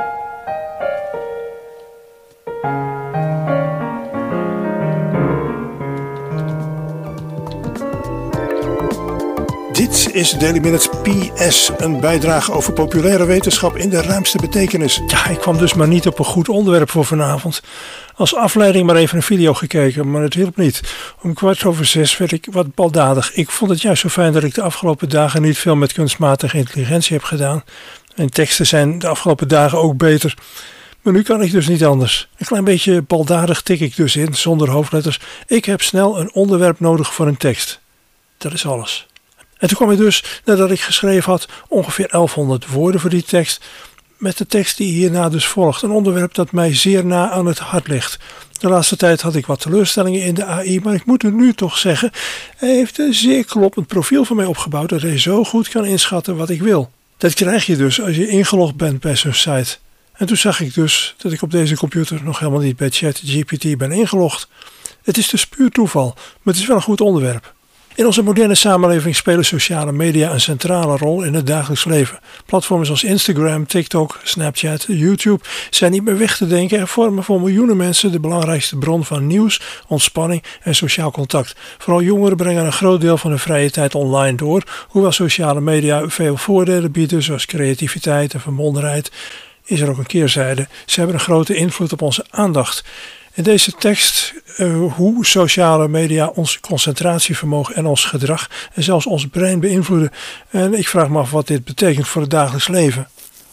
Dit is Daily Minutes PS, een bijdrage over populaire wetenschap in de ruimste betekenis. Ja, ik kwam dus maar niet op een goed onderwerp voor vanavond. Als afleiding maar even een video gekeken, maar het hielp niet. Om 6:15 werd ik wat baldadig. Ik vond het juist zo fijn dat ik de afgelopen dagen niet veel met kunstmatige intelligentie heb gedaan. En teksten zijn de afgelopen dagen ook beter. Maar nu kan ik dus niet anders. Een klein beetje baldadig tik ik dus in, zonder hoofdletters. Ik heb snel een onderwerp nodig voor een tekst. Dat is alles. En toen kwam ik dus, nadat ik geschreven had, ongeveer 1100 woorden voor die tekst. Met de tekst die hierna dus volgt. Een onderwerp dat mij zeer na aan het hart ligt. De laatste tijd had ik wat teleurstellingen in de AI, maar ik moet het nu toch zeggen. Hij heeft een zeer kloppend profiel van mij opgebouwd dat hij zo goed kan inschatten wat ik wil. Dat krijg je dus als je ingelogd bent bij zo'n site. En toen zag ik dus dat ik op deze computer nog helemaal niet bij ChatGPT ben ingelogd. Het is dus puur toeval, maar het is wel een goed onderwerp. In onze moderne samenleving spelen sociale media een centrale rol in het dagelijks leven. Platforms als Instagram, TikTok, Snapchat, YouTube zijn niet meer weg te denken en vormen voor miljoenen mensen de belangrijkste bron van nieuws, ontspanning en sociaal contact. Vooral jongeren brengen een groot deel van hun vrije tijd online door, hoewel sociale media veel voordelen bieden zoals creativiteit en verbondenheid. Is er ook een keerzijde. Ze hebben een grote invloed op onze aandacht. In deze tekst hoe sociale media ons concentratievermogen en ons gedrag en zelfs ons brein beïnvloeden. En ik vraag me af wat dit betekent voor het dagelijks leven.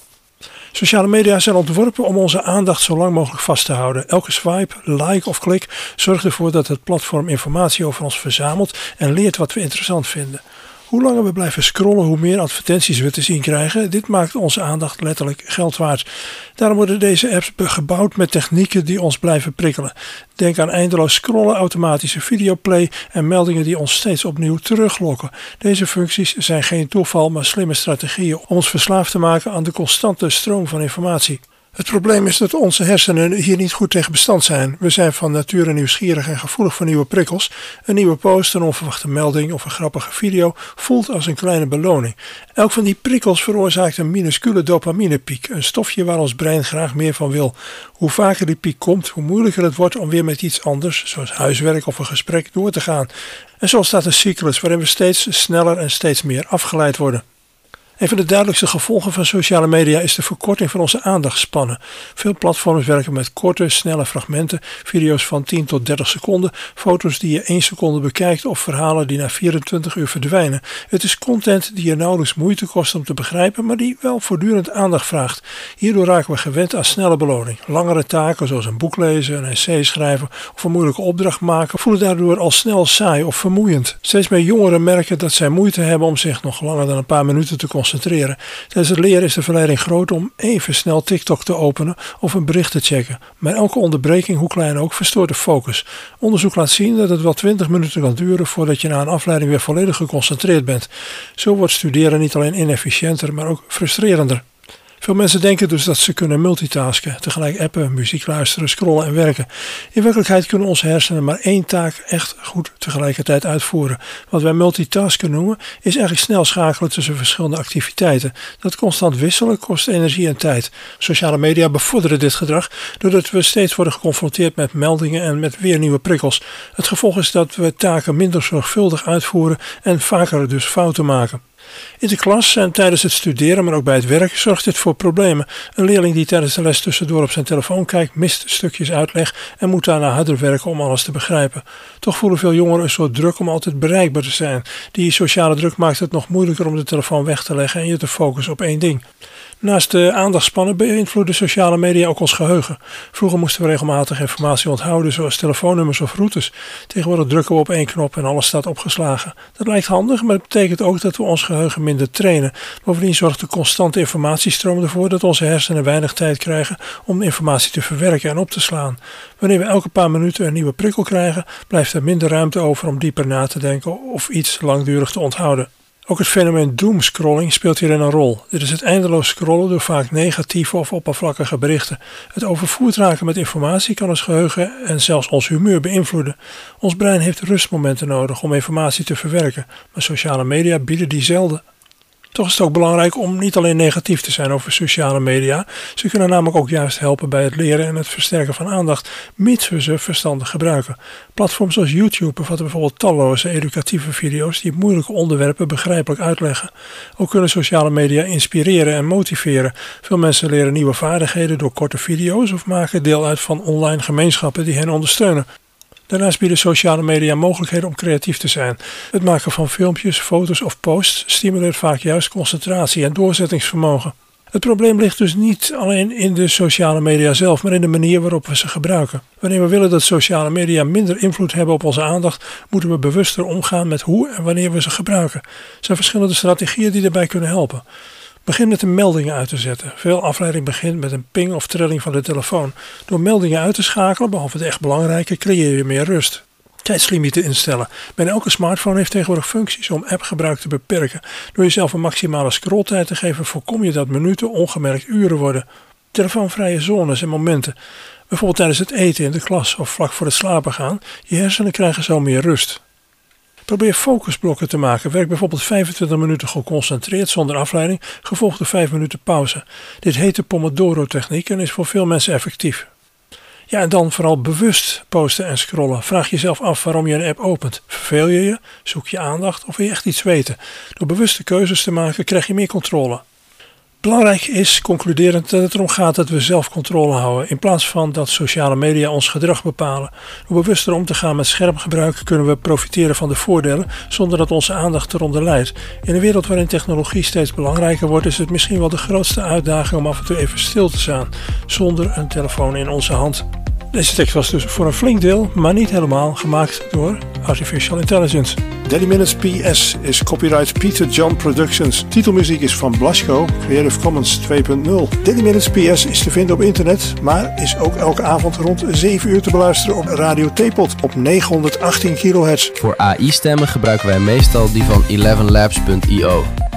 Sociale media zijn ontworpen om onze aandacht zo lang mogelijk vast te houden. Elke swipe, like of klik zorgt ervoor dat het platform informatie over ons verzamelt en leert wat we interessant vinden. Hoe langer we blijven scrollen, hoe meer advertenties we te zien krijgen. Dit maakt onze aandacht letterlijk geld waard. Daarom worden deze apps gebouwd met technieken die ons blijven prikkelen. Denk aan eindeloos scrollen, automatische videoplay en meldingen die ons steeds opnieuw teruglokken. Deze functies zijn geen toeval, maar slimme strategieën om ons verslaafd te maken aan de constante stroom van informatie. Het probleem is dat onze hersenen hier niet goed tegen bestand zijn. We zijn van nature nieuwsgierig en gevoelig voor nieuwe prikkels. Een nieuwe post, een onverwachte melding of een grappige video voelt als een kleine beloning. Elk van die prikkels veroorzaakt een minuscule dopaminepiek, een stofje waar ons brein graag meer van wil. Hoe vaker die piek komt, hoe moeilijker het wordt om weer met iets anders, zoals huiswerk of een gesprek, door te gaan. En zo ontstaat een cyclus waarin we steeds sneller en steeds meer afgeleid worden. Een van de duidelijkste gevolgen van sociale media is de verkorting van onze aandachtspannen. Veel platforms werken met korte, snelle fragmenten, video's van 10 tot 30 seconden, foto's die je 1 seconde bekijkt of verhalen die na 24 uur verdwijnen. Het is content die je nauwelijks moeite kost om te begrijpen, maar die wel voortdurend aandacht vraagt. Hierdoor raken we gewend aan snelle beloning. Langere taken zoals een boek lezen, een essay schrijven of een moeilijke opdracht maken voelen daardoor al snel saai of vermoeiend. Steeds meer jongeren merken dat zij moeite hebben om zich nog langer dan een paar minuten te concentreren. Tijdens het leren is de verleiding groot om even snel TikTok te openen of een bericht te checken. Maar elke onderbreking, hoe klein ook, verstoort de focus. Onderzoek laat zien dat het wel 20 minuten kan duren voordat je na een afleiding weer volledig geconcentreerd bent. Zo wordt studeren niet alleen inefficiënter, maar ook frustrerender. Veel mensen denken dus dat ze kunnen multitasken, tegelijk appen, muziek luisteren, scrollen en werken. In werkelijkheid kunnen onze hersenen maar 1 taak echt goed tegelijkertijd uitvoeren. Wat wij multitasken noemen is eigenlijk snel schakelen tussen verschillende activiteiten. Dat constant wisselen kost energie en tijd. Sociale media bevorderen dit gedrag doordat we steeds worden geconfronteerd met meldingen en met weer nieuwe prikkels. Het gevolg is dat we taken minder zorgvuldig uitvoeren en vaker dus fouten maken. In de klas en tijdens het studeren, maar ook bij het werk, zorgt dit voor problemen. Een leerling die tijdens de les tussendoor op zijn telefoon kijkt, mist stukjes uitleg en moet daarna harder werken om alles te begrijpen. Toch voelen veel jongeren een soort druk om altijd bereikbaar te zijn. Die sociale druk maakt het nog moeilijker om de telefoon weg te leggen en je te focussen op 1 ding. Naast de aandachtspannen beïnvloeden sociale media ook ons geheugen. Vroeger moesten we regelmatig informatie onthouden, zoals telefoonnummers of routes. Tegenwoordig drukken we op 1 knop en alles staat opgeslagen. Dat lijkt handig, maar het betekent ook dat we ons geheugen minder trainen. Bovendien zorgt de constante informatiestroom ervoor dat onze hersenen weinig tijd krijgen om de informatie te verwerken en op te slaan. Wanneer we elke paar minuten een nieuwe prikkel krijgen, blijft er minder ruimte over om dieper na te denken of iets langdurig te onthouden. Ook het fenomeen doomscrolling speelt hierin een rol. Dit is het eindeloos scrollen door vaak negatieve of oppervlakkige berichten. Het overvoerd raken met informatie kan ons geheugen en zelfs ons humeur beïnvloeden. Ons brein heeft rustmomenten nodig om informatie te verwerken, maar sociale media bieden die zelden. Toch is het ook belangrijk om niet alleen negatief te zijn over sociale media. Ze kunnen namelijk ook juist helpen bij het leren en het versterken van aandacht, mits we ze verstandig gebruiken. Platforms zoals YouTube bevatten bijvoorbeeld talloze educatieve video's die moeilijke onderwerpen begrijpelijk uitleggen. Ook kunnen sociale media inspireren en motiveren. Veel mensen leren nieuwe vaardigheden door korte video's of maken deel uit van online gemeenschappen die hen ondersteunen. Daarnaast bieden sociale media mogelijkheden om creatief te zijn. Het maken van filmpjes, foto's of posts stimuleert vaak juist concentratie en doorzettingsvermogen. Het probleem ligt dus niet alleen in de sociale media zelf, maar in de manier waarop we ze gebruiken. Wanneer we willen dat sociale media minder invloed hebben op onze aandacht, moeten we bewuster omgaan met hoe en wanneer we ze gebruiken. Er zijn verschillende strategieën die daarbij kunnen helpen. Begin met de meldingen uit te zetten. Veel afleiding begint met een ping of trilling van de telefoon. Door meldingen uit te schakelen, behalve de echt belangrijke, creëer je meer rust. Tijdslimieten instellen. Bijna elke smartphone heeft tegenwoordig functies om appgebruik te beperken. Door jezelf een maximale scrolltijd te geven voorkom je dat minuten ongemerkt uren worden. Telefoonvrije zones en momenten. Bijvoorbeeld tijdens het eten in de klas of vlak voor het slapen gaan. Je hersenen krijgen zo meer rust. Probeer focusblokken te maken. Werk bijvoorbeeld 25 minuten geconcentreerd zonder afleiding, gevolgd door 5 minuten pauze. Dit heet de Pomodoro-techniek en is voor veel mensen effectief. Ja, en dan vooral bewust posten en scrollen. Vraag jezelf af waarom je een app opent. Verveel je je? Zoek je aandacht? Of wil je echt iets weten? Door bewuste keuzes te maken krijg je meer controle. Belangrijk is, concluderend, dat het erom gaat dat we zelf controle houden, in plaats van dat sociale media ons gedrag bepalen. Door bewuster om te gaan met schermgebruik kunnen we profiteren van de voordelen, zonder dat onze aandacht eronder leidt. In een wereld waarin technologie steeds belangrijker wordt, is het misschien wel de grootste uitdaging om af en toe even stil te staan, zonder een telefoon in onze hand. Deze tekst was dus voor een flink deel, maar niet helemaal, gemaakt door Artificial Intelligence. Daily Minutes PS is copyright Peter John Productions. Titelmuziek is van Blasco, Creative Commons 2.0. Daily Minutes PS is te vinden op internet, maar is ook elke avond rond 7 uur te beluisteren op Radio Teapot op 918 kHz. Voor AI-stemmen gebruiken wij meestal die van 11labs.io.